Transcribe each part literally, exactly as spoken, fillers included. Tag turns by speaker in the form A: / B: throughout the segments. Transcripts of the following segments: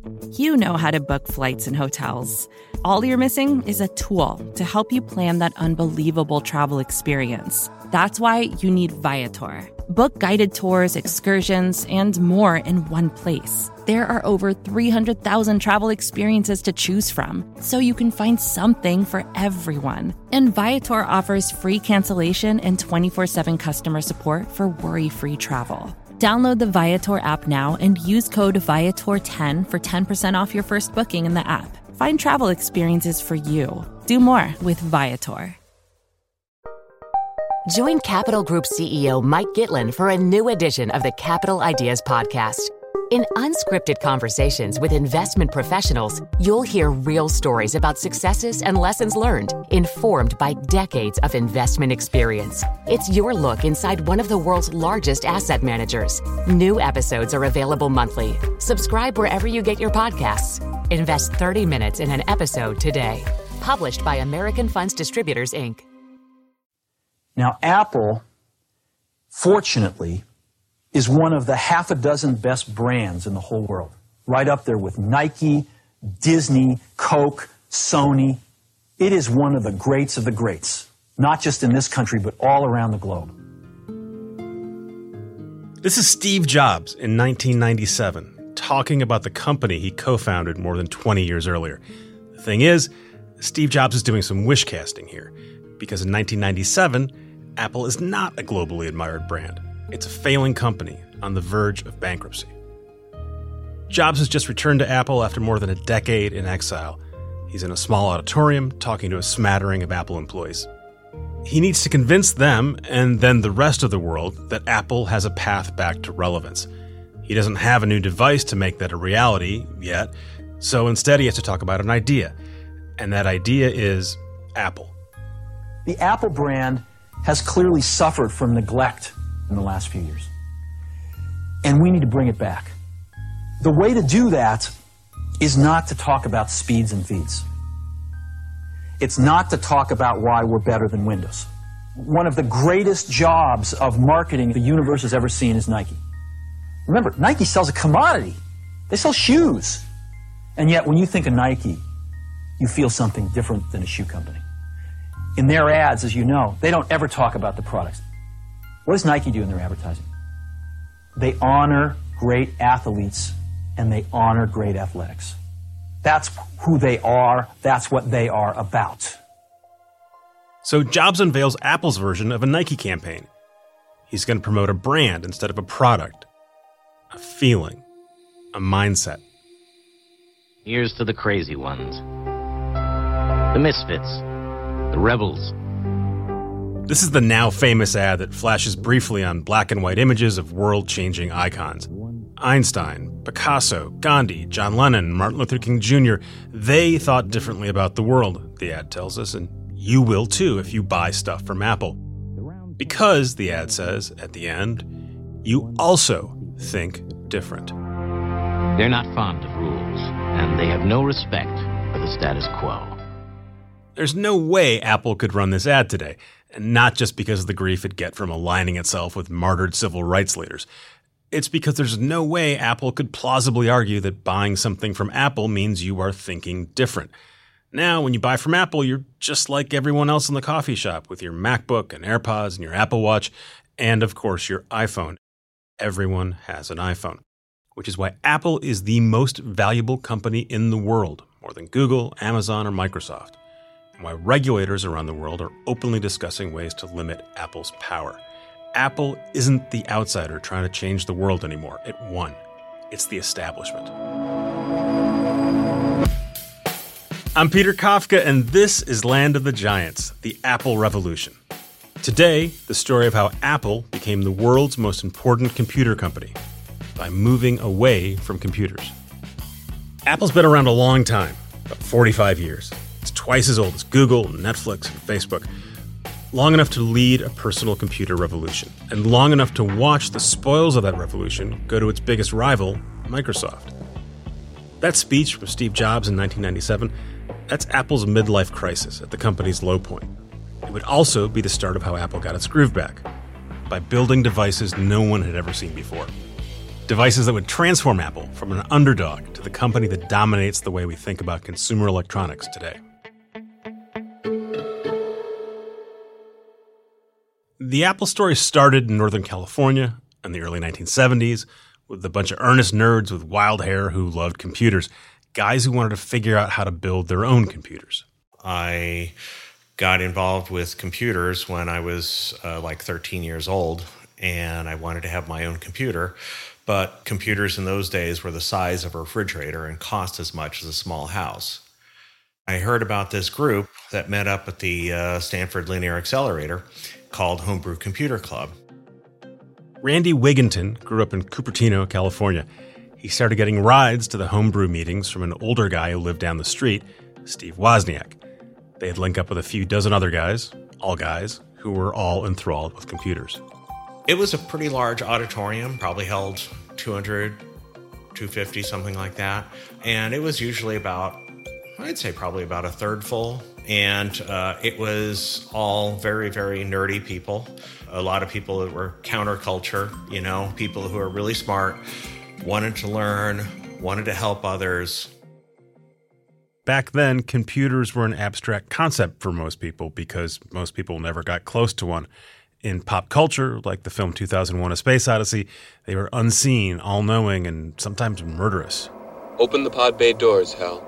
A: You know how to book flights and hotels. All you're missing is a tool to help you plan that unbelievable travel experience. That's why you need Viator. Book guided tours, excursions, and more in one place. There are over three hundred thousand travel experiences to choose from, so you can find something for everyone. And Viator offers free cancellation and twenty-four seven customer support for worry-free travel. Download the Viator app now and use code Viator ten for ten percent off your first booking in the app. Find travel experiences for you. Do more with Viator.
B: Join Capital Group C E O Mike Gitlin for a new edition of the Capital Ideas Podcast. In unscripted conversations with investment professionals, you'll hear real stories about successes and lessons learned, informed by decades of investment experience. It's your look inside one of the world's largest asset managers. New episodes are available monthly. Subscribe wherever you get your podcasts. Invest thirty minutes in an episode today. Published by American Funds Distributors, Incorporated.
C: Now, Apple, fortunately, is one of the half a dozen best brands in the whole world. Right up there with Nike, Disney, Coke, Sony. It is one of the greats of the greats, not just in this country, but all around the globe.
D: This is Steve Jobs in nineteen ninety-seven, talking about the company he co-founded more than twenty years earlier. The thing is, Steve Jobs is doing some wish casting here, because in nineteen ninety-seven, Apple is not a globally admired brand. It's a failing company on the verge of bankruptcy. Jobs has just returned to Apple after more than a decade in exile. He's in a small auditorium talking to a smattering of Apple employees. He needs to convince them, and then the rest of the world, that Apple has a path back to relevance. He doesn't have a new device to make that a reality yet, so instead he has to talk about an idea. And that idea is Apple.
C: The Apple brand has clearly suffered from neglect in the last few years. And we need to bring it back. The way to do that is not to talk about speeds and feeds. It's not to talk about why we're better than Windows. One of the greatest jobs of marketing the universe has ever seen is Nike. Remember, Nike sells a commodity. They sell shoes. And yet, when you think of Nike, you feel something different than a shoe company. In their ads, as you know, they don't ever talk about the products. What does Nike do in their advertising? They honor great athletes and they honor great athletics. That's who they are. That's what they are about.
D: So Jobs unveils Apple's version of a Nike campaign. He's going to promote a brand instead of a product, a feeling, a mindset.
E: Here's to the crazy ones, the misfits, the rebels.
D: This is the now famous ad that flashes briefly on black and white images of world-changing icons. Einstein, Picasso, Gandhi, John Lennon, Martin Luther King Junior They thought differently about the world, the ad tells us, and you will too if you buy stuff from Apple. Because, the ad says at the end, you also think different.
E: They're not fond of rules, and they have no respect for the status quo.
D: There's no way Apple could run this ad today, and not just because of the grief it'd get from aligning itself with martyred civil rights leaders. It's because there's no way Apple could plausibly argue that buying something from Apple means you are thinking different. Now, when you buy from Apple, you're just like everyone else in the coffee shop with your MacBook and AirPods and your Apple Watch, and of course your iPhone. Everyone has an iPhone, which is why Apple is the most valuable company in the world, more than Google, Amazon, or Microsoft. And why regulators around the world are openly discussing ways to limit Apple's power. Apple isn't the outsider trying to change the world anymore. It won. It's the establishment. I'm Peter Kafka, and this is Land of the Giants, the Apple Revolution. Today, the story of how Apple became the world's most important computer company by moving away from computers. Apple's been around a long time, about forty-five years. It's twice as old as Google, Netflix, and Facebook. Long enough to lead a personal computer revolution, and long enough to watch the spoils of that revolution go to its biggest rival, Microsoft. That speech from Steve Jobs in nineteen ninety-seven, that's Apple's midlife crisis at the company's low point. It would also be the start of how Apple got its groove back, by building devices no one had ever seen before. Devices that would transform Apple from an underdog to the company that dominates the way we think about consumer electronics today. The Apple story started in Northern California in the early nineteen seventies with a bunch of earnest nerds with wild hair who loved computers, guys who wanted to figure out how to build their own computers.
F: I got involved with computers when I was uh, like thirteen years old, and I wanted to have my own computer. But computers in those days were the size of a refrigerator and cost as much as a small house. I heard about this group that met up at the uh, Stanford Linear Accelerator called Homebrew Computer Club.
D: Randy Wigginton grew up in Cupertino, California. He started getting rides to the homebrew meetings from an older guy who lived down the street, Steve Wozniak. They'd link up with a few dozen other guys, all guys, who were all enthralled with computers.
F: It was a pretty large auditorium, probably held two hundred, two hundred fifty, something like that. And it was usually about, I'd say probably about a third full. And uh, it was all very, very nerdy people. A lot of people that were counterculture, you know, people who are really smart, wanted to learn, wanted to help others.
D: Back then, computers were an abstract concept for most people because most people never got close to one. In pop culture, like the film two thousand one: A Space Odyssey, they were unseen, all-knowing, and sometimes murderous.
G: Open the pod bay doors, Hal.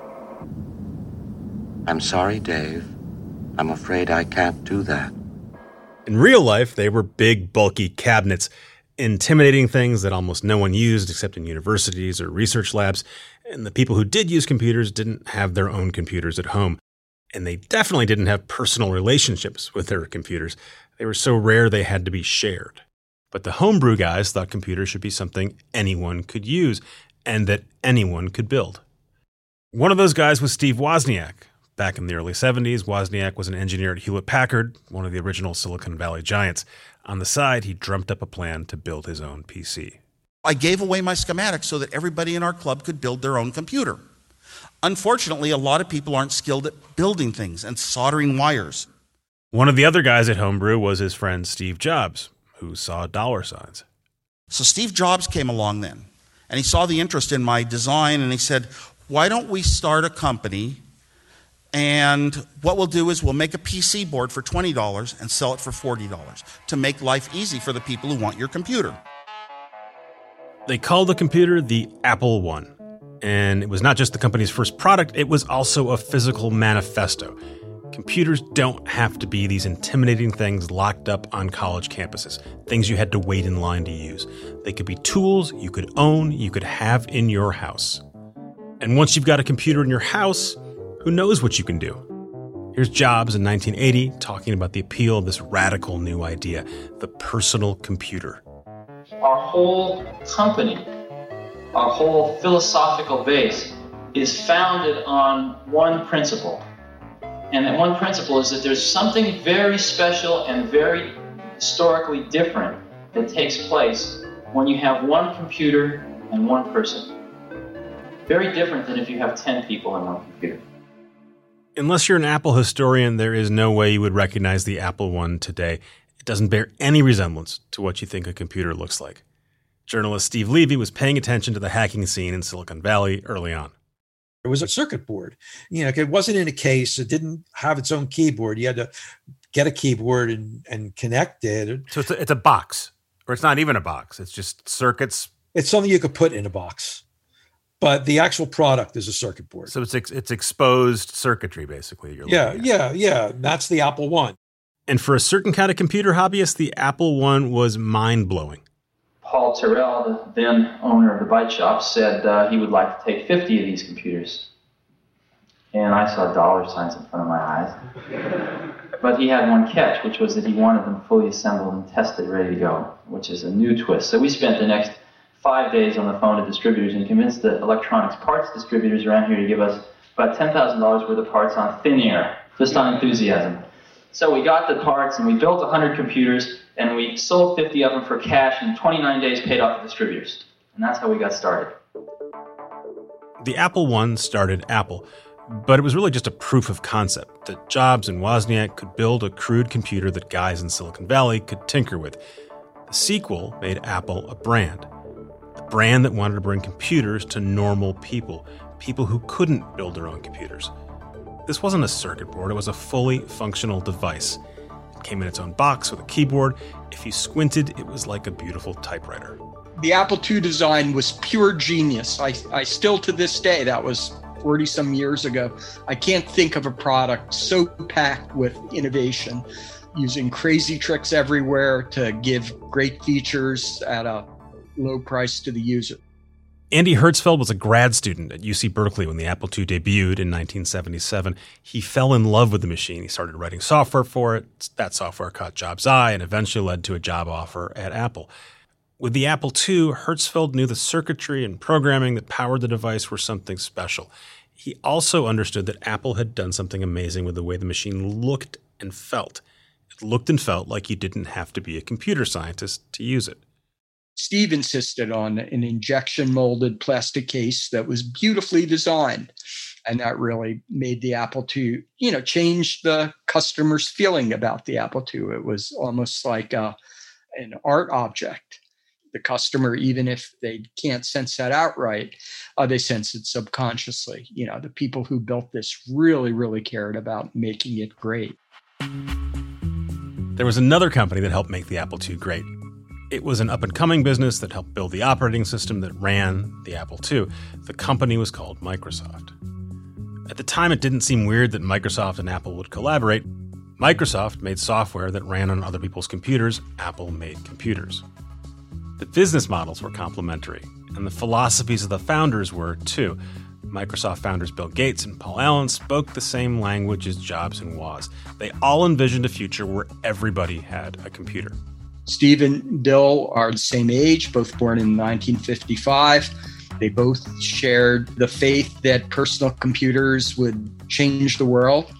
H: I'm sorry, Dave. I'm afraid I can't do that.
D: In real life, they were big, bulky cabinets, intimidating things that almost no one used except in universities or research labs, and the people who did use computers didn't have their own computers at home. And they definitely didn't have personal relationships with their computers. They were so rare they had to be shared. But the homebrew guys thought computers should be something anyone could use and that anyone could build. One of those guys was Steve Wozniak. Back in the early seventies, Wozniak was an engineer at Hewlett-Packard, one of the original Silicon Valley giants. On the side, he dreamt up a plan to build his own P C.
I: I gave away my schematics so that everybody in our club could build their own computer. Unfortunately, a lot of people aren't skilled at building things and soldering wires.
D: One of the other guys at Homebrew was his friend Steve Jobs, who saw dollar signs.
I: So Steve Jobs came along then, and he saw the interest in my design, and he said, why don't we start a company, and what we'll do is we'll make a P C board for twenty dollars and sell it for forty dollars to make life easy for the people who want your computer.
D: They called the computer the Apple One. And it was not just the company's first product, it was also a physical manifesto. Computers don't have to be these intimidating things locked up on college campuses, things you had to wait in line to use. They could be tools you could own, you could have in your house. And once you've got a computer in your house, who knows what you can do? Here's Jobs in nineteen eighty talking about the appeal of this radical new idea, the personal computer.
J: Our whole company, our whole philosophical base is founded on one principle. And that one principle is that there's something very special and very historically different that takes place when you have one computer and one person. Very different than if you have ten people in one computer.
D: Unless you're an Apple historian, there is no way you would recognize the Apple One today. It doesn't bear any resemblance to what you think a computer looks like. Journalist Steve Levy was paying attention to the hacking scene in Silicon Valley early on.
K: It was a circuit board. You know, it wasn't in a case. It didn't have its own keyboard. You had to get a keyboard and, and connect it.
L: So it's a, it's a box, or it's not even a box. It's just circuits.
K: It's something you could put in a box. But the actual product is a circuit board.
L: So it's ex- it's exposed circuitry, basically. You're
K: yeah, yeah, yeah. That's the Apple One.
D: And for a certain kind of computer hobbyist, the Apple One was mind-blowing.
J: Paul Terrell, the then owner of the Byte Shop, said uh, he would like to take fifty of these computers. And I saw dollar signs in front of my eyes. But he had one catch, which was that he wanted them fully assembled and tested, ready to go, which is a new twist. So we spent the next five days on the phone to distributors and convinced the electronics parts distributors around here to give us about ten thousand dollars worth of parts on thin air, just on enthusiasm. So we got the parts and we built one hundred computers and we sold fifty of them for cash and twenty-nine days paid off the distributors. And that's how we got started.
D: The Apple One started Apple, but it was really just a proof of concept that Jobs and Wozniak could build a crude computer that guys in Silicon Valley could tinker with. The sequel made Apple a brand. the brand that wanted to bring computers to normal people, people who couldn't build their own computers. This wasn't a circuit board, it was a fully functional device. It came in its own box with a keyboard. If you squinted, it was like a beautiful typewriter.
M: The Apple two design was pure genius. I, I still, to this day, that was forty some years ago, I can't think of a product so packed with innovation, using crazy tricks everywhere to give great features at a low price to the user.
D: Andy Hertzfeld was a grad student at U C Berkeley when the Apple two debuted in nineteen seventy-seven. He fell in love with the machine. He started writing software for it. That software caught Jobs' eye and eventually led to a job offer at Apple. With the Apple two, Hertzfeld knew the circuitry and programming that powered the device were something special. He also understood that Apple had done something amazing with the way the machine looked and felt. It looked and felt like you didn't have to be a computer scientist to use it.
M: Steve insisted on an injection molded plastic case that was beautifully designed. And that really made the Apple two, you know, change the customer's feeling about the Apple two. It was almost like a, an art object. The customer, even if they can't sense that outright, uh, they sense it subconsciously. You know, the people who built this really, really cared about making it great.
D: There was another company that helped make the Apple two great. It was an up-and-coming business that helped build the operating system that ran the Apple two. The company was called Microsoft. At the time, it didn't seem weird that Microsoft and Apple would collaborate. Microsoft made software that ran on other people's computers. Apple made computers. The business models were complementary, and the philosophies of the founders were, too. Microsoft founders Bill Gates and Paul Allen spoke the same language as Jobs and Woz. They all envisioned a future where everybody had a computer.
M: Steve and Bill are the same age, both born in nineteen fifty-five. They both shared the faith that personal computers would change the world.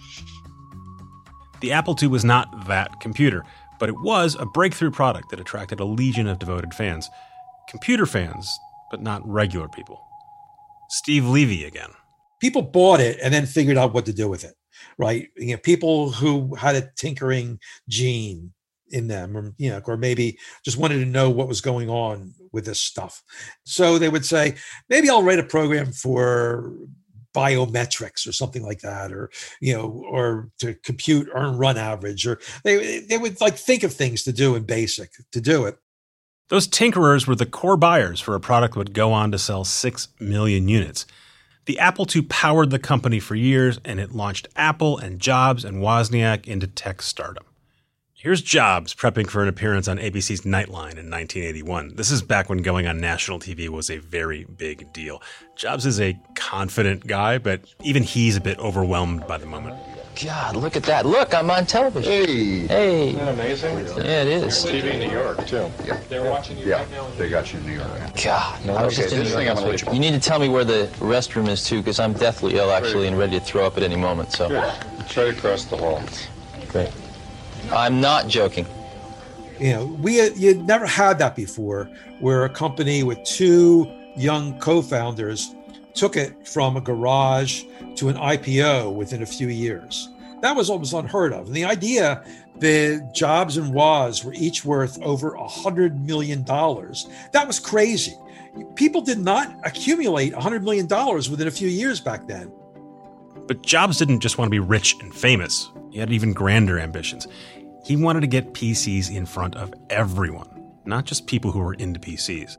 D: The Apple two was not that computer, but it was a breakthrough product that attracted a legion of devoted fans. Computer fans, but not regular people. Steve Levy again.
K: People bought it and then figured out what to do with it, right? You know, people who had a tinkering gene in them, or, you know, or maybe just wanted to know what was going on with this stuff. So they would say, maybe I'll write a program for biometrics or something like that, or, you know, or to compute earn run average, or they they would like think of things to do in BASIC to do it.
D: Those tinkerers were the core buyers for a product that would go on to sell six million units. The Apple two powered the company for years, and it launched Apple and Jobs and Wozniak into tech stardom. Here's Jobs prepping for an appearance on A B C's Nightline in nineteen eighty-one. This is back when going on national T V was a very big deal. Jobs is a confident guy, but even he's a bit overwhelmed by the moment.
N: God, look at that. Look, I'm on television.
O: Hey.
N: Hey.
O: Isn't that amazing?
N: Yeah, it is.
O: T V in New York, too. Yeah. They're watching you
N: yeah.
O: right now?
N: They got you in New York. God, no, I was
O: okay,
N: just in
O: this
N: New
O: thing
N: York.
O: I'm gonna let you...
N: You need to tell me where the restroom is, too, because I'm deathly ill, actually, and ready to throw up at any moment, so.
O: Good. It's right across the hall.
N: Great. I'm not joking.
K: You know, we you never had that before, where a company with two young co-founders took it from a garage to an I P O within a few years. That was almost unheard of. And the idea that Jobs and Woz were each worth over one hundred million dollars, that was crazy. People did not accumulate one hundred million dollars within a few years back then.
D: But Jobs didn't just want to be rich and famous. He had even grander ambitions. He wanted to get P Cs in front of everyone, not just people who were into P Cs.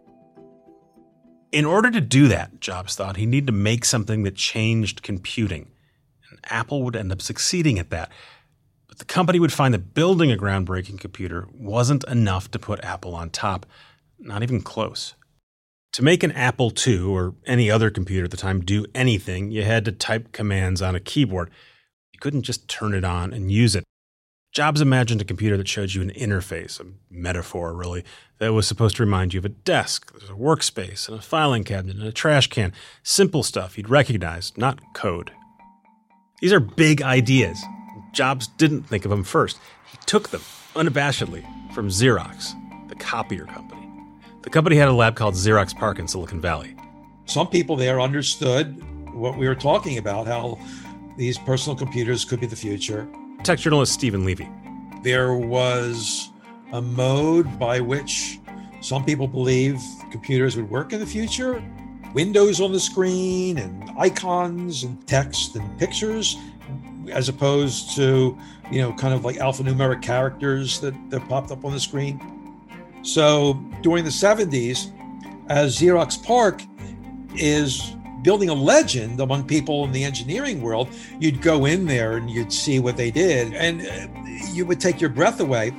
D: In order to do that, Jobs thought he needed to make something that changed computing. And Apple would end up succeeding at that. But the company would find that building a groundbreaking computer wasn't enough to put Apple on top, not even close. To make an Apple two or any other computer at the time do anything, you had to type commands on a keyboard. You couldn't just turn it on and use it. Jobs imagined a computer that showed you an interface, a metaphor really, that was supposed to remind you of a desk. There's a workspace and a filing cabinet and a trash can. Simple stuff you'd recognize, not code. These are big ideas. Jobs didn't think of them first. He took them, unabashedly, from Xerox, the copier company. The company had a lab called Xerox PARC in Silicon Valley.
K: Some people there understood what we were talking about, how these personal computers could be the future.
D: Tech journalist Stephen Levy.
K: There was a mode by which Some people believe computers would work in the future. Windows on the screen and icons and text and pictures, as opposed to, you know, kind of like alphanumeric characters that, that popped up on the screen. So during the seventies, as Xerox PARC is building a legend among people in the engineering world, you'd go in there and you'd see what they did, and you would take your breath away.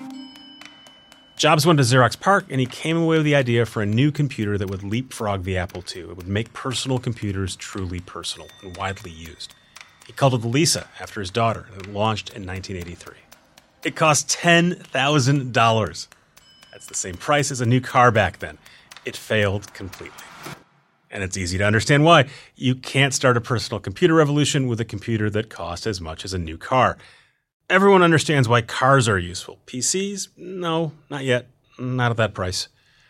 D: Jobs went to Xerox PARC, and he came away with the idea for a new computer that would leapfrog the Apple two. It would make personal computers truly personal and widely used. He called it the Lisa, after his daughter, and it launched in nineteen eighty-three. It cost ten thousand dollars. That's the same price as a new car back then. It failed completely. And it's easy to understand why. You can't start a personal computer revolution with a computer that costs as much as a new car. Everyone understands why cars are useful. P Cs? No, not yet. Not at that price.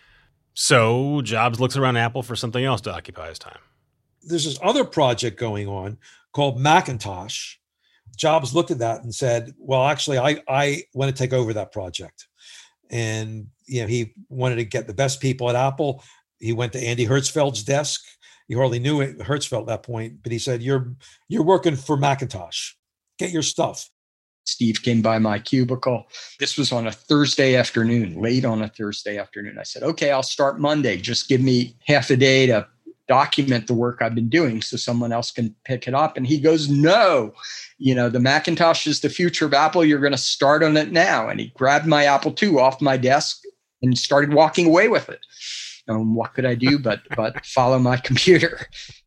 D: So Jobs looks around Apple for something else to occupy his time.
K: There's this other project going on called Macintosh. Jobs looked at that and said, well, actually, I, I want to take over that project. And you know, he wanted to get the best people at Apple. He went to Andy Hertzfeld's desk. He hardly knew it, Hertzfeld at that point, but he said, you're you're working for Macintosh. Get your stuff.
M: Steve came by my cubicle. This was on a Thursday afternoon, late on a Thursday afternoon. I said, okay, I'll start Monday. Just give me half a day to document the work I've been doing so someone else can pick it up. And he goes, no, you know, the Macintosh is the future of Apple. You're going to start on it now. And he grabbed my Apple two off my desk and started walking away with it. Um, what could I do but but follow my computer?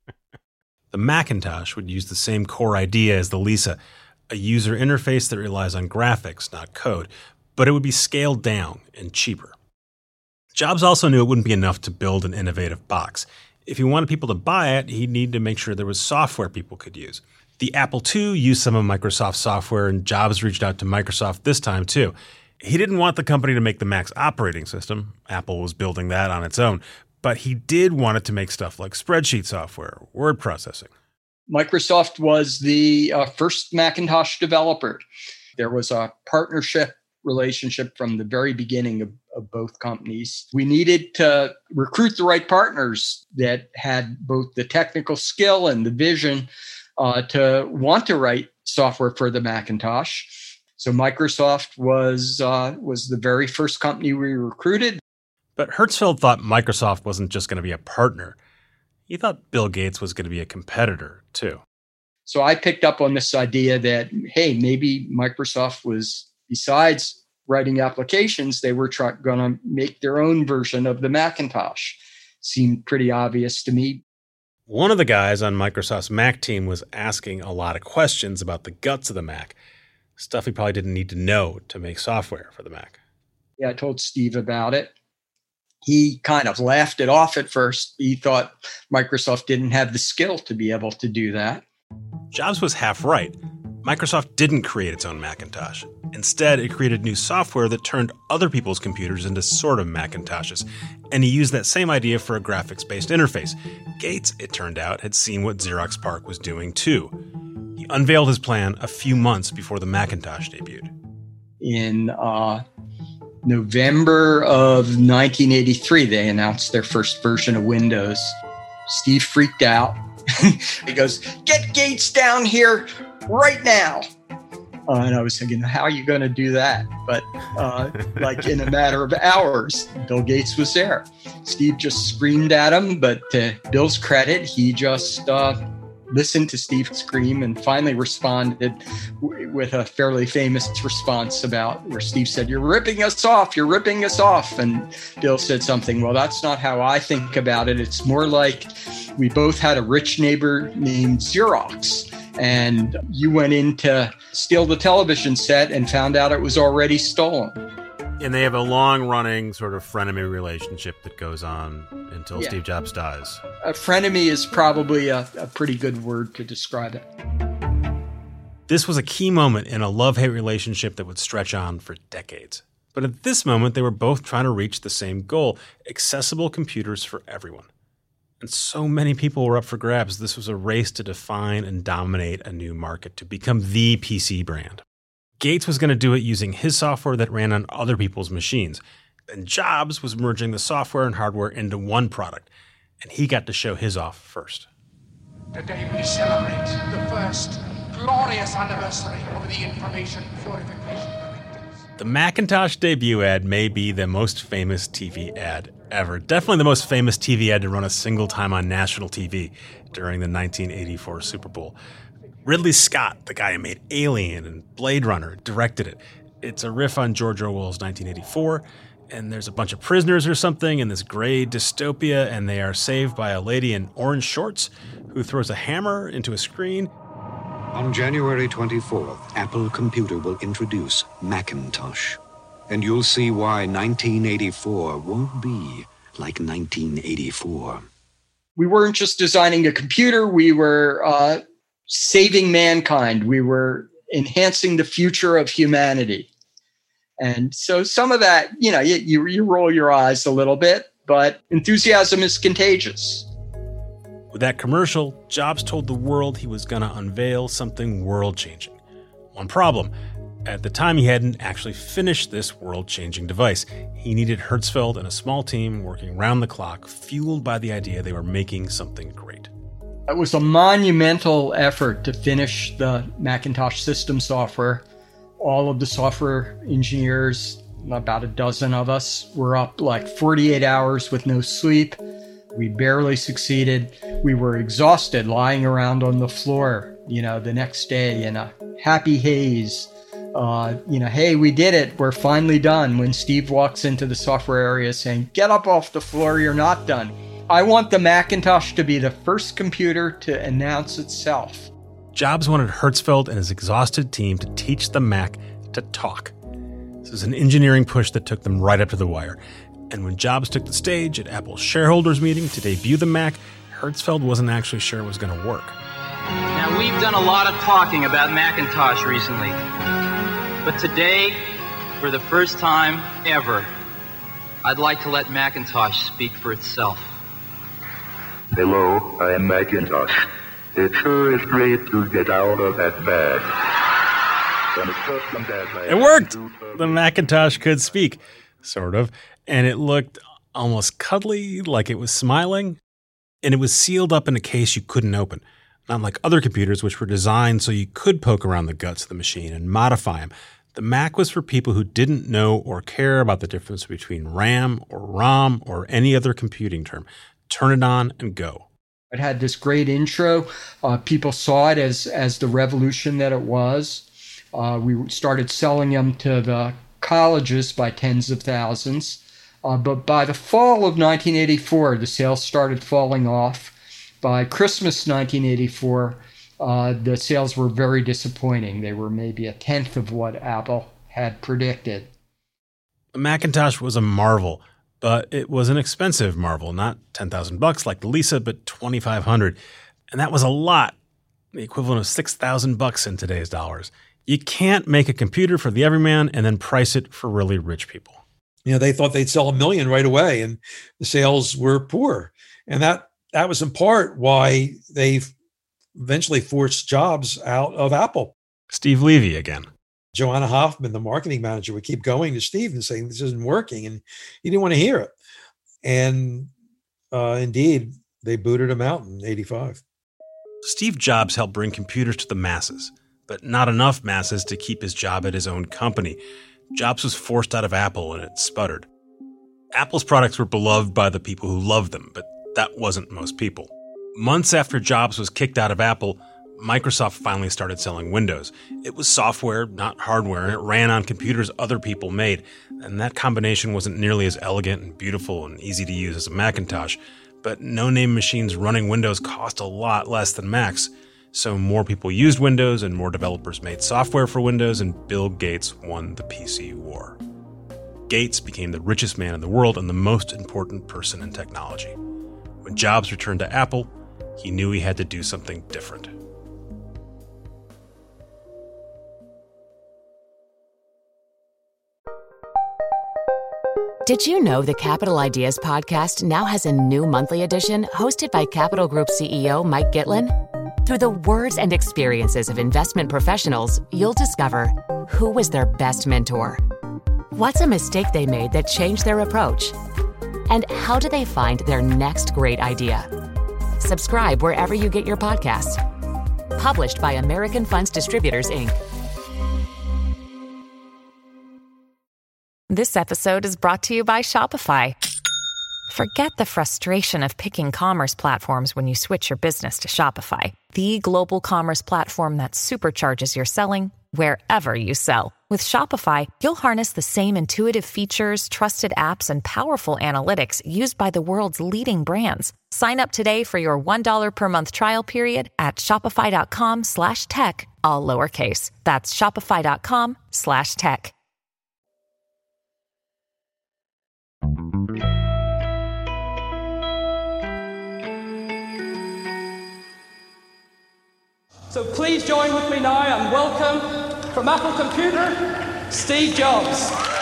D: The Macintosh would use the same core idea as the Lisa, a user interface that relies on graphics, not code, but it would be scaled down and cheaper. Jobs also knew it wouldn't be enough to build an innovative box. If he wanted people to buy it, he'd need to make sure there was software people could use. The Apple two used some of Microsoft's software, and Jobs reached out to Microsoft this time too. He didn't want the company to make the Mac's operating system. Apple was building that on its own. But he did want it to make stuff like spreadsheet software, word processing.
M: Microsoft was the uh, first Macintosh developer. There was a partnership relationship from the very beginning of, of both companies. We needed to recruit the right partners that had both the technical skill and the vision uh, to want to write software for the Macintosh. So Microsoft was uh, was the very first company we recruited.
D: But Hertzfeld thought Microsoft wasn't just going to be a partner. He thought Bill Gates was going to be a competitor, too.
M: So I picked up on this idea that, hey, maybe Microsoft was, besides writing applications, they were try- going to make their own version of the Macintosh. Seemed pretty obvious to me.
D: One of the guys on Microsoft's Mac team was asking a lot of questions about the guts of the Mac. Stuff he probably didn't need to know to make software for the Mac.
M: Yeah, I told Steve about it. He kind of laughed it off at first. He thought Microsoft didn't have the skill to be able to do that.
D: Jobs was half right. Microsoft didn't create its own Macintosh. Instead, it created new software that turned other people's computers into sort of Macintoshes. And he used that same idea for a graphics-based interface. Gates, it turned out, had seen what Xerox PARC was doing too. He unveiled his plan a few months before the Macintosh debuted.
M: In uh, November of nineteen eighty-three, they announced their first version of Windows. Steve freaked out. He goes, "Get Gates down here right now." Uh, and I was thinking, how are you going to do that? But uh, like in a matter of hours, Bill Gates was there. Steve just screamed at him, but to Bill's credit, he just uh, listened to Steve scream and finally responded w- with a fairly famous response about where Steve said, "You're ripping us off, you're ripping us off." And Bill said something, "Well, that's not how I think about it. It's more like we both had a rich neighbor named Xerox. And you went in to steal the television set and found out it was already stolen."
D: And they have a long-running sort of frenemy relationship that goes on until
M: Yeah.
D: Steve Jobs dies.
M: A frenemy is probably a, a pretty good word to describe it.
D: This was a key moment in a love-hate relationship that would stretch on for decades. But at this moment, they were both trying to reach the same goal: accessible computers for everyone. And so many people were up for grabs. This was a race to define and dominate a new market, to become the P C brand. Gates was going to do it using his software that ran on other people's machines. And Jobs was merging the software and hardware into one product, and he got to show his off first.
P: Today we celebrate the first glorious anniversary of the Information Purification Directives.
D: The Macintosh debut ad may be the most famous T V ad ever. Definitely the most famous T V ad to run a single time on national T V during the nineteen eighty-four Super Bowl. Ridley Scott, the guy who made Alien and Blade Runner, directed it. It's a riff on George Orwell's nineteen eighty-four, and there's a bunch of prisoners or something in this gray dystopia, and they are saved by a lady in orange shorts who throws a hammer into a screen.
Q: On January twenty-fourth, Apple Computer will introduce Macintosh, and you'll see why nineteen eighty-four won't be like nineteen eighty-four.
M: We weren't just designing a computer, we were uh, saving mankind. We were enhancing the future of humanity. And so some of that, you know, you, you, you roll your eyes a little bit, but enthusiasm is contagious.
D: With that commercial, Jobs told the world he was going to unveil something world-changing. One problem: at the time, he hadn't actually finished this world-changing device. He needed Hertzfeld and a small team working round the clock, fueled by the idea they were making something great.
M: It was a monumental effort to finish the Macintosh system software. All of the software engineers, about a dozen of us, were up like forty-eight hours with no sleep. We barely succeeded. We were exhausted, lying around on the floor, you know, the next day in a happy haze. Uh, you know, hey, we did it. We're finally done. When Steve walks into the software area saying, get up off the floor, you're not done. I want the Macintosh to be the first computer to announce itself.
D: Jobs wanted Hertzfeld and his exhausted team to teach the Mac to talk. This was an engineering push that took them right up to the wire. And when Jobs took the stage at Apple's shareholders meeting to debut the Mac, Hertzfeld wasn't actually sure it was going to work.
R: Now, we've done a lot of talking about Macintosh recently. But today, for the first time ever, I'd like to let Macintosh speak for itself.
S: Hello, I am Macintosh. It sure is great to get out of that bag.
D: It worked! The Macintosh could speak, sort of, and it looked almost cuddly, like it was smiling, and it was sealed up in a case you couldn't open, not like other computers which were designed so you could poke around the guts of the machine and modify them. The Mac was for people who didn't know or care about the difference between RAM or ROM or any other computing term. Turn it on and go.
M: It had this great intro. Uh, people saw it as, as the revolution that it was. Uh, we started selling them to the colleges by tens of thousands. Uh, but by the fall of nineteen eighty-four, the sales started falling off. By Christmas nineteen eighty-four, uh, the sales were very disappointing. They were maybe a tenth of what Apple had predicted.
D: The Macintosh was a marvel, but it was an expensive marvel, not ten thousand bucks like the Lisa, but twenty-five hundred. And that was a lot, the equivalent of six thousand bucks in today's dollars. You can't make a computer for the everyman and then price it for really rich people.
K: You know, they thought they'd sell a million right away, and the sales were poor. And that that was in part why they eventually forced Jobs out of Apple.
D: Steve Levy again.
K: Joanna Hoffman, the marketing manager, would keep going to Steve and saying, this isn't working. And he didn't want to hear it. And uh, indeed, they booted him out in eighty-five.
D: Steve Jobs helped bring computers to the masses, but not enough masses to keep his job at his own company. Jobs was forced out of Apple and it sputtered. Apple's products were beloved by the people who loved them, but that wasn't most people. Months after Jobs was kicked out of Apple, Microsoft finally started selling Windows. It was software, not hardware, and it ran on computers other people made. And that combination wasn't nearly as elegant and beautiful and easy to use as a Macintosh. But no-name machines running Windows cost a lot less than Macs. So more people used Windows and more developers made software for Windows, and Bill Gates won the P C war. Gates became the richest man in the world and the most important person in technology. When Jobs returned to Apple, he knew he had to do something different.
B: Did you know the Capital Ideas podcast now has a new monthly edition hosted by Capital Group C E O Mike Gitlin? Through the words and experiences of investment professionals, you'll discover who was their best mentor, What's a mistake they made that changed their approach? And how do they find their next great idea? Subscribe wherever you get your podcasts. Published by American Funds Distributors, Incorporated.
T: This episode is brought to you by Shopify. Forget the frustration of picking commerce platforms when you switch your business to Shopify, the global commerce platform that supercharges your selling wherever you sell. With Shopify, you'll harness the same intuitive features, trusted apps, and powerful analytics used by the world's leading brands. Sign up today for your one dollar per month trial period at shopify.com slash tech, all lowercase. That's shopify.com slash tech.
U: So please join with me now and welcome from Apple Computer, Steve Jobs.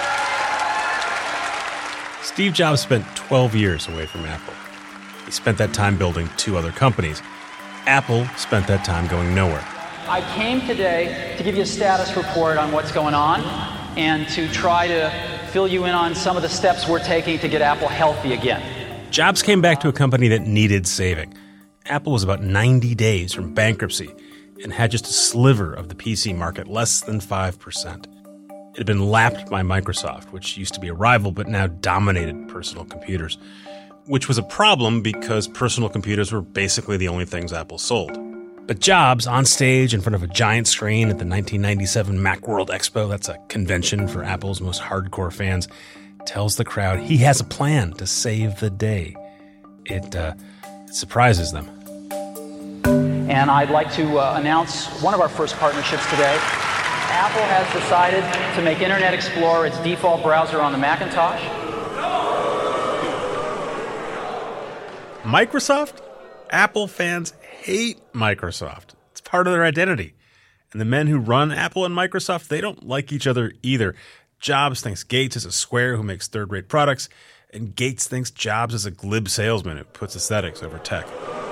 D: Steve Jobs spent twelve years away from Apple. He spent that time building two other companies. Apple spent that time going nowhere.
V: I came today to give you a status report on what's going on and to try to fill you in on some of the steps we're taking to get Apple healthy again.
D: Jobs came back to a company that needed saving. Apple was about ninety days from bankruptcy and had just a sliver of the P C market, less than five percent. It had been lapped by Microsoft, which used to be a rival but now dominated personal computers, which was a problem because personal computers were basically the only things Apple sold. But Jobs, on stage in front of a giant screen at the nineteen ninety-seven Macworld Expo, that's a convention for Apple's most hardcore fans, tells the crowd he has a plan to save the day. It, uh, it surprises them.
V: And I'd like to uh, announce one of our first partnerships today. Apple has decided to make Internet Explorer its default browser on the Macintosh.
D: Microsoft? Apple fans hate Microsoft. It's part of their identity. And the men who run Apple and Microsoft, they don't like each other either. Jobs thinks Gates is a square who makes third-rate products, and Gates thinks Jobs is a glib salesman who puts aesthetics over tech.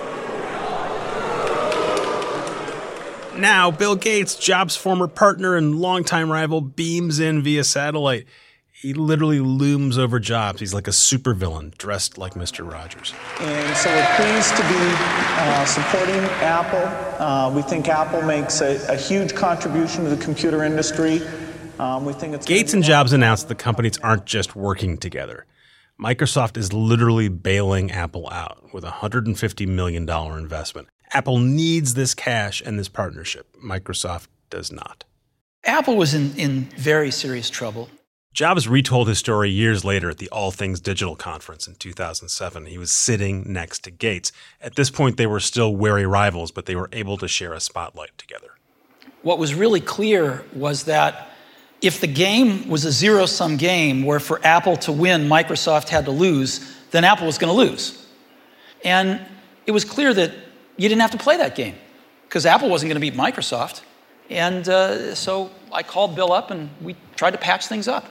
D: Now, Bill Gates, Jobs' former partner and longtime rival, beams in via satellite. He literally looms over Jobs. He's like a supervillain dressed like Mister Rogers.
W: And so we're pleased to be uh, supporting Apple. Uh, we think Apple makes a, a huge contribution to the computer industry. Um, we think it's
D: Gates and Jobs announced the companies aren't just working together. Microsoft is literally bailing Apple out with a one hundred fifty million dollars investment. Apple needs this cash and this partnership. Microsoft does not.
U: Apple was in, in very serious trouble.
D: Jobs retold his story years later at the All Things Digital conference in two thousand seven. He was sitting next to Gates. At this point, they were still wary rivals, but they were able to share a spotlight together.
U: What was really clear was that if the game was a zero-sum game where for Apple to win, Microsoft had to lose, then Apple was going to lose. And it was clear that you didn't have to play that game because Apple wasn't going to beat Microsoft. And uh, so I called Bill up and we tried to patch things up.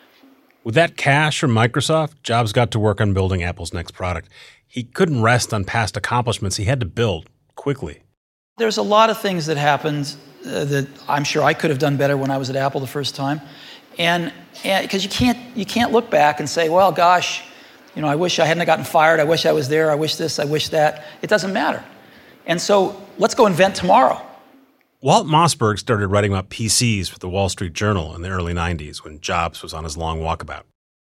D: With that cash from Microsoft, Jobs got to work on building Apple's next product. He couldn't rest on past accomplishments. He had to build quickly.
U: There's a lot of things that happened uh, that I'm sure I could have done better when I was at Apple the first time. And because you can't, you can't look back and say, well, gosh, you know, I wish I hadn't gotten fired. I wish I was there. I wish this. I wish that. It doesn't matter. And so let's go invent tomorrow.
D: Walt Mossberg started writing about P Cs for the Wall Street Journal in the early nineties when Jobs was on his long walkabout.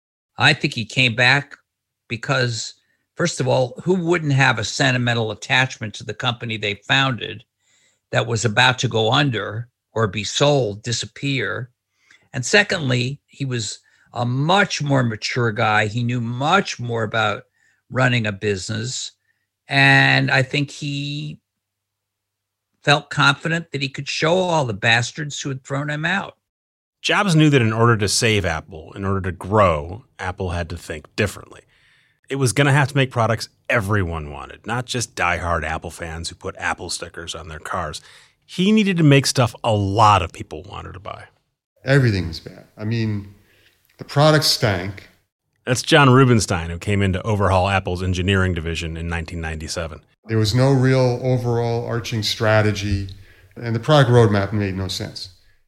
X: I think he came back because, first of all, who wouldn't have a sentimental attachment to the company they founded that was about to go under or be sold, disappear? And secondly, he was a much more mature guy. He knew much more about running a business. And I think he felt confident that he could show all the bastards who had thrown him out.
D: Jobs knew that in order to save Apple, in order to grow, Apple had to think differently. It was going to have to make products everyone wanted, not just diehard Apple fans who put Apple stickers on their cars. He needed to make stuff a lot of people wanted to buy.
O: Everything was bad. I mean, the products stank.
D: That's John Rubinstein, who came in to overhaul Apple's engineering division in nineteen ninety-seven.
O: There was no real overall arching strategy, and the product roadmap made no sense.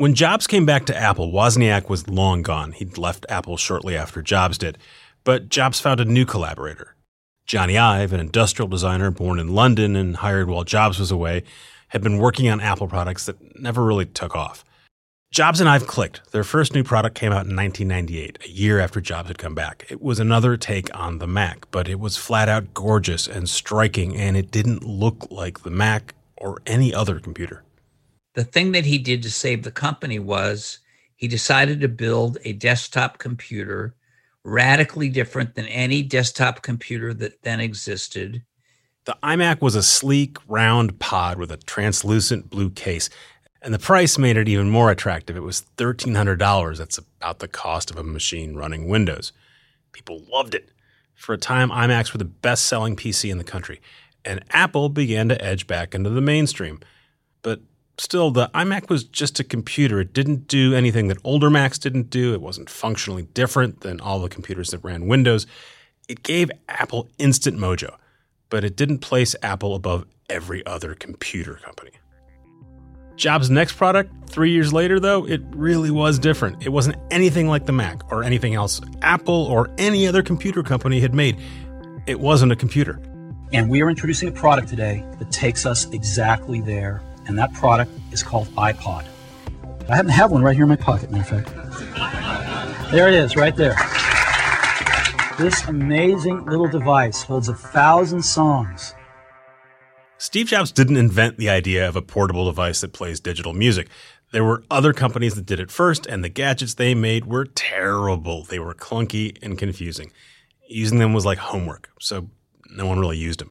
D: When Jobs came back to Apple, Wozniak was long gone. He'd left Apple shortly after Jobs did. But Jobs found a new collaborator. Johnny Ive, an industrial designer born in London and hired while Jobs was away, had been working on Apple products that never really took off. Jobs and Ive clicked. Their first new product came out in nineteen ninety-eight, a year after Jobs had come back. It was another take on the Mac, but it was flat out gorgeous and striking, and it didn't look like the Mac or any other computer.
X: The thing that he did to save the company was he decided to build a desktop computer radically different than any desktop computer that then existed.
D: The iMac was a sleek, round pod with a translucent blue case, and the price made it even more attractive. It was thirteen hundred dollars. That's about the cost of a machine running Windows. People loved it. For a time, iMacs were the best-selling P C in the country, and Apple began to edge back into the mainstream. But still, the iMac was just a computer. It didn't do anything that older Macs didn't do. It wasn't functionally different than all the computers that ran Windows. It gave Apple instant mojo, but it didn't place Apple above every other computer company. Jobs' next product, three years later, though, it really was different. It wasn't anything like the Mac or anything else Apple or any other computer company had made. It wasn't a computer.
V: And we are introducing a product today that takes us exactly there. And that product is called iPod. I happen to have one right here in my pocket, matter of fact. There it is, right there. This amazing little device holds a thousand songs.
D: Steve Jobs didn't invent the idea of a portable device that plays digital music. There were other companies that did it first, and the gadgets they made were terrible. They were clunky and confusing. Using them was like homework, so no one really used them.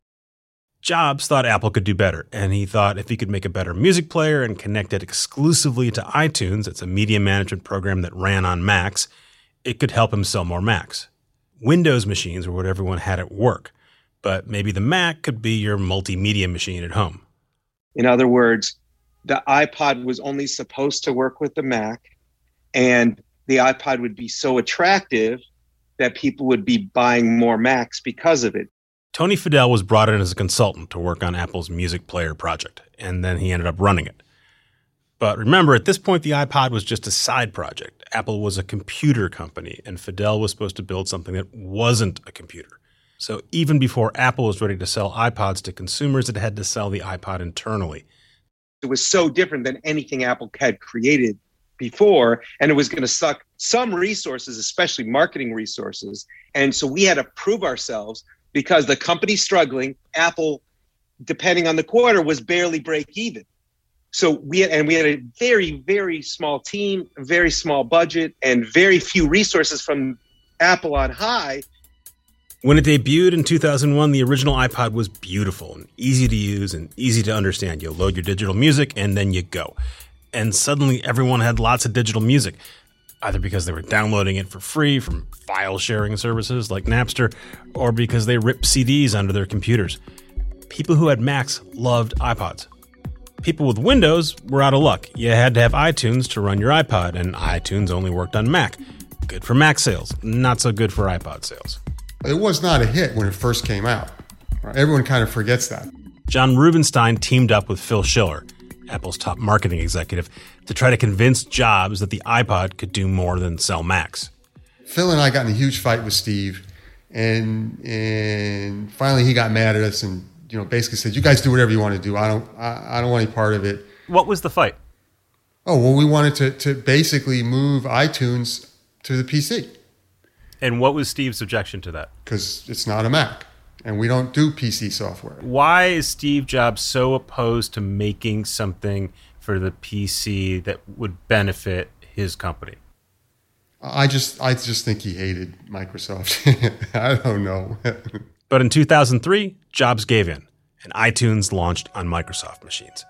D: Jobs thought Apple could do better, and he thought if he could make a better music player and connect it exclusively to iTunes, it's a media management program that ran on Macs, it could help him sell more Macs. Windows machines were what everyone had at work, but maybe the Mac could be your multimedia machine at home.
A: In other words, the iPod was only supposed to work with the Mac, and the iPod would be so attractive that people would be buying more Macs because of it.
D: Tony Fadell was brought in as a consultant to work on Apple's music player project, and then he ended up running it. But remember, at this point, the iPod was just a side project. Apple was a computer company, and Fadell was supposed to build something that wasn't a computer. So even before Apple was ready to sell iPods to consumers, it had to sell the iPod internally.
A: It was so different than anything Apple had created before, and it was going to suck some resources, especially marketing resources. And so we had to prove ourselves because the company's struggling. Apple, depending on the quarter, was barely break even. So we had, and we had a very, very small team, a very small budget, and very few resources from Apple on high.
D: When it debuted in two thousand one, the original iPod was beautiful and easy to use and easy to understand. You load your digital music and then you go. And suddenly everyone had lots of digital music, either because they were downloading it for free from file sharing services like Napster, or because they ripped C Ds onto their computers. People who had Macs loved iPods. People with Windows were out of luck. You had to have iTunes to run your iPod, and iTunes only worked on Mac. Good for Mac sales, not so good for iPod sales.
O: It was not a hit when it first came out. Right? Everyone kind of forgets that.
D: John Rubinstein teamed up with Phil Schiller, Apple's top marketing executive, to try to convince Jobs that the iPod could do more than sell Macs.
O: Phil and I got in a huge fight with Steve, and and finally he got mad at us and you know basically said, "You guys do whatever you want to do. I don't I, I don't want any part of it."
L: What was the fight?
O: Oh, well, we wanted to to basically move iTunes to the P C.
L: And what was Steve's objection to that?
O: Because it's not a Mac, and we don't do P C software.
L: Why is Steve Jobs so opposed to making something for the P C that would benefit his company?
O: I just I just think he hated Microsoft. I don't know.
D: But in two thousand three, Jobs gave in, and iTunes launched on Microsoft machines.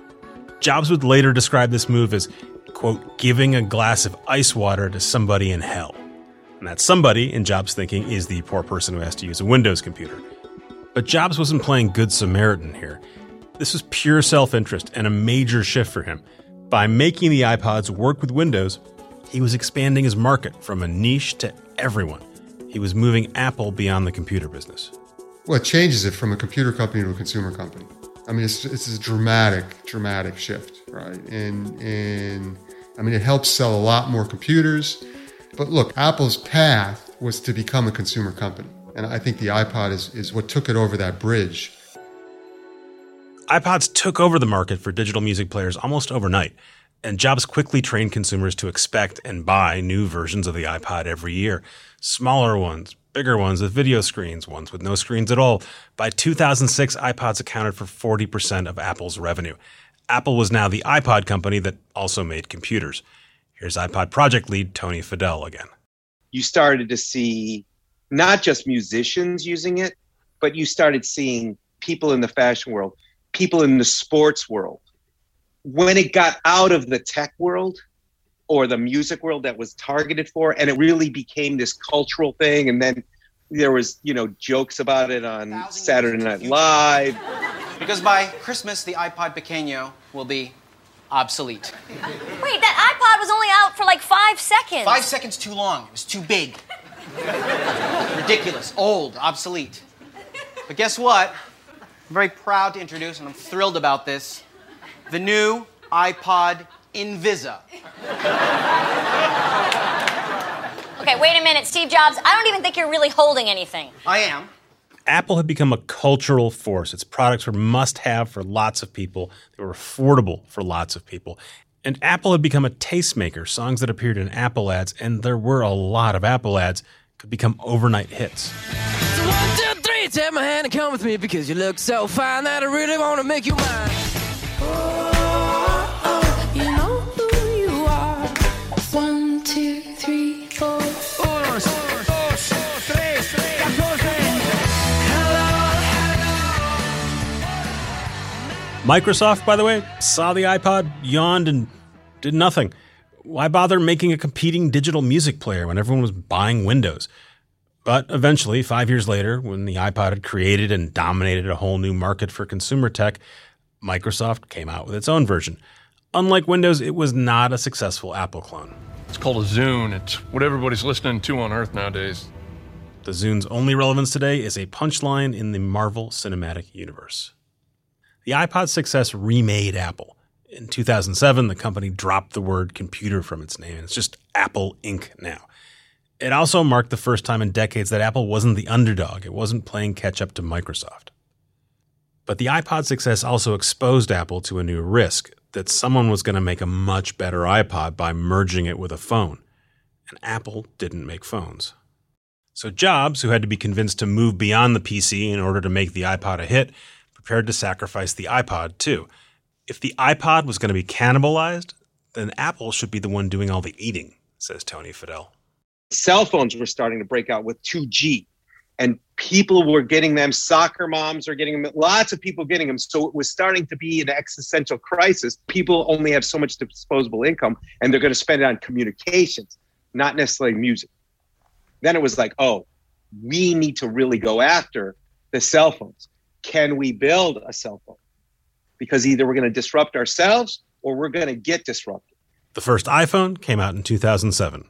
D: Jobs would later describe this move as, quote, giving a glass of ice water to somebody in hell. And that somebody, in Jobs' thinking, is the poor person who has to use a Windows computer. But Jobs wasn't playing Good Samaritan here. This was pure self-interest and a major shift for him. By making the iPods work with Windows, he was expanding his market from a niche to everyone. He was moving Apple beyond the computer business.
O: Well, it changes it from a computer company to a consumer company. I mean, it's it's a dramatic, dramatic shift, right? And and I mean, it helps sell a lot more computers. But look, Apple's path was to become a consumer company. And I think the iPod is, is what took it over that bridge.
D: iPods took over the market for digital music players almost overnight, and Jobs quickly trained consumers to expect and buy new versions of the iPod every year. Smaller ones, bigger ones with video screens, ones with no screens at all. By two thousand six, iPods accounted for forty percent of Apple's revenue. Apple was now the iPod company that also made computers. Here's iPod project lead Tony Fadell again.
A: You started to see not just musicians using it, but you started seeing people in the fashion world, people in the sports world. When it got out of the tech world or the music world that was targeted for, and it really became this cultural thing, and then there was, you know, jokes about it on Saturday Night Live.
C: Because by Christmas, the iPod Pequeño will be obsolete.
E: Wait, that iPod was only out for like five seconds.
C: Five seconds too long. It was too big. Ridiculous, old, obsolete. But guess what? I'm very proud to introduce, and I'm thrilled about this, the new iPod Invisa.
E: Okay, wait a minute, Steve Jobs. I don't even think you're really holding anything.
C: I am.
D: Apple had become a cultural force. Its products were must-have for lots of people. They were affordable for lots of people. And Apple had become a tastemaker. Songs that appeared in Apple ads, and there were a lot of Apple ads, could become overnight hits.
F: So one, two, three, take my hand and come with me because you look so fine that I really want to make you mine. Oh, oh, you know who you are. One, two, three, four.
D: Microsoft, by the way, saw the iPod, yawned, and did nothing. Why bother making a competing digital music player when everyone was buying Windows? But eventually, five years later, when the iPod had created and dominated a whole new market for consumer tech, Microsoft came out with its own version. Unlike Windows, it was not a successful Apple clone.
G: It's called a Zune. It's what everybody's listening to on Earth nowadays.
D: The Zune's only relevance today is a punchline in the Marvel Cinematic Universe. The iPod's success remade Apple. In two thousand seven, the company dropped the word computer from its name, and it's just Apple Incorporated now. It also marked the first time in decades that Apple wasn't the underdog. It wasn't playing catch-up to Microsoft. But the iPod's success also exposed Apple to a new risk, that someone was going to make a much better iPod by merging it with a phone. And Apple didn't make phones. So Jobs, who had to be convinced to move beyond the P C in order to make the iPod a hit, prepared to sacrifice the iPod too. If the iPod was going to be cannibalized, then Apple should be the one doing all the eating, says Tony Fadell.
A: Cell phones were starting to break out with two G, and people were getting them. Soccer moms are getting them. Lots of people getting them. So it was starting to be an existential crisis. People only have so much disposable income, and they're going to spend it on communications, not necessarily music. Then it was like, oh, we need to really go after the cell phones. Can we build a cell phone? Because either we're going to disrupt ourselves or we're going to get disrupted.
D: The first iPhone came out in two thousand seven,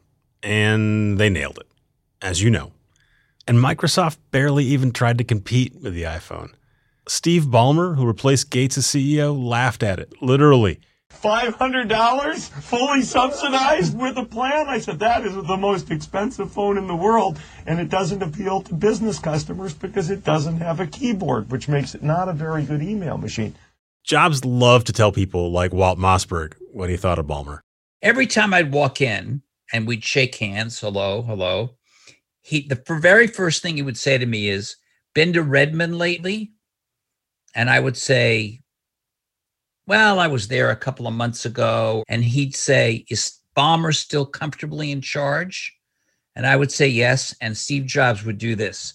D: and they nailed it, as you know. And Microsoft barely even tried to compete with the iPhone. Steve Ballmer, who replaced Gates as C E O, laughed at it, literally.
Y: five hundred dollars fully subsidized with a plan? I said, that is the most expensive phone in the world, and it doesn't appeal to business customers because it doesn't have a keyboard, which makes it not a very good email machine.
D: Jobs loved to tell people like Walt Mossberg what he thought of Ballmer.
X: Every time I'd walk in and we'd shake hands, hello, hello, he the very first thing he would say to me is, been to Redmond lately? And I would say, well, I was there a couple of months ago. And he'd say, is Ballmer still comfortably in charge? And I would say yes. And Steve Jobs would do this.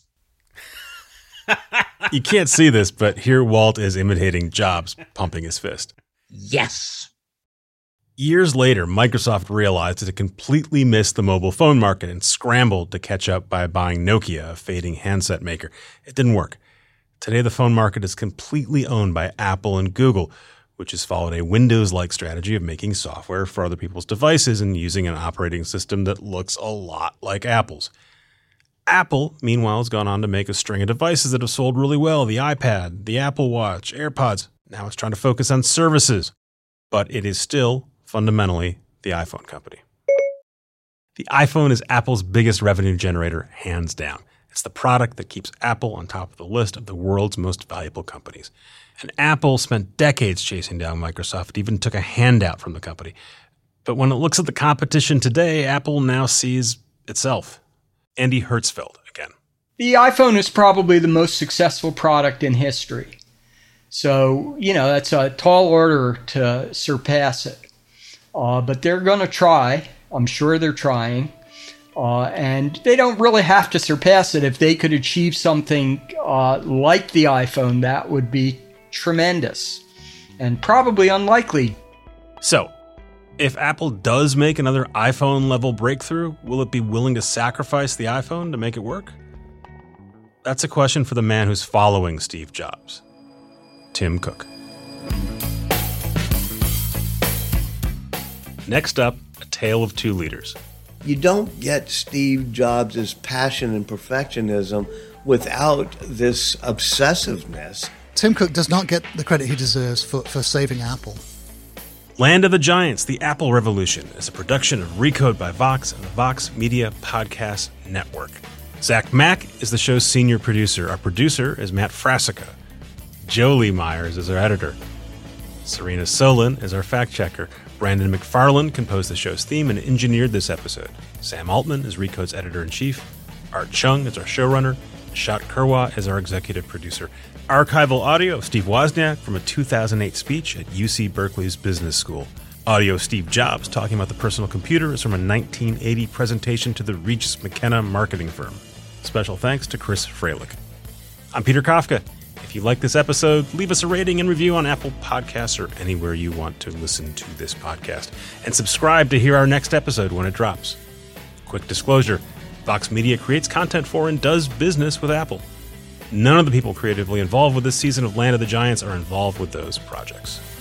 D: You can't see this, but here Walt is imitating Jobs, pumping his fist.
X: Yes.
D: Years later, Microsoft realized that it completely missed the mobile phone market and scrambled to catch up by buying Nokia, a fading handset maker. It didn't work. Today, the phone market is completely owned by Apple and Google, which has followed a Windows-like strategy of making software for other people's devices and using an operating system that looks a lot like Apple's. Apple, meanwhile, has gone on to make a string of devices that have sold really well. The iPad, the Apple Watch, AirPods. Now it's trying to focus on services. But it is still, fundamentally, the iPhone company. The iPhone is Apple's biggest revenue generator, hands down. It's the product that keeps Apple on top of the list of the world's most valuable companies. And Apple spent decades chasing down Microsoft. It even took a handout from the company. But when it looks at the competition today, Apple now sees itself. Andy Hertzfeld again.
M: The iPhone is probably the most successful product in history. So, you know, that's a tall order to surpass it. Uh, but they're going to try. I'm sure they're trying. Uh, and they don't really have to surpass it. If they could achieve something uh, like the iPhone, that would be tremendous and probably unlikely.
D: So, if Apple does make another iPhone-level breakthrough, will it be willing to sacrifice the iPhone to make it work? That's a question for the man who's following Steve Jobs, Tim Cook. Next up, a tale of two leaders.
H: You don't get Steve Jobs' passion and perfectionism without this obsessiveness.
I: Tim Cook does not get the credit he deserves for, for saving Apple.
D: Land of the Giants, The Apple Revolution is a production of Recode by Vox and the Vox Media Podcast Network. Zach Mack is the show's senior producer. Our producer is Matt Frasica. Jolie Myers is our editor. Serena Solin is our fact checker. Brandon McFarland composed the show's theme and engineered this episode. Sam Altman is Recode's editor-in-chief. Art Chung is our showrunner. Nishat Kurwa is our executive producer. Archival audio of Steve Wozniak from a two thousand eight speech at U C Berkeley's Business School. Audio of Steve Jobs talking about the personal computer is from a nineteen eighty presentation to the Reach McKenna marketing firm. Special thanks to Chris Freilich. I'm Peter Kafka. If you like this episode, leave us a rating and review on Apple Podcasts or anywhere you want to listen to this podcast. And subscribe to hear our next episode when it drops. Quick disclosure, Vox Media creates content for and does business with Apple. None of the people creatively involved with this season of Land of the Giants are involved with those projects.